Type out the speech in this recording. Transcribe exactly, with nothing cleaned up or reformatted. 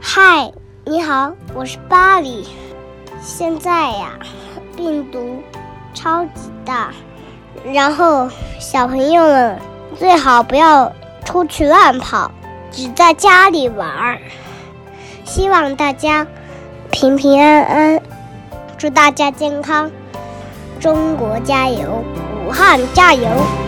嗨，你好，我是巴黎。现在呀，病毒超级大，然后小朋友们最好不要出去乱跑，只在家里玩。希望大家平平安安，祝大家健康。中国加油，武汉加油！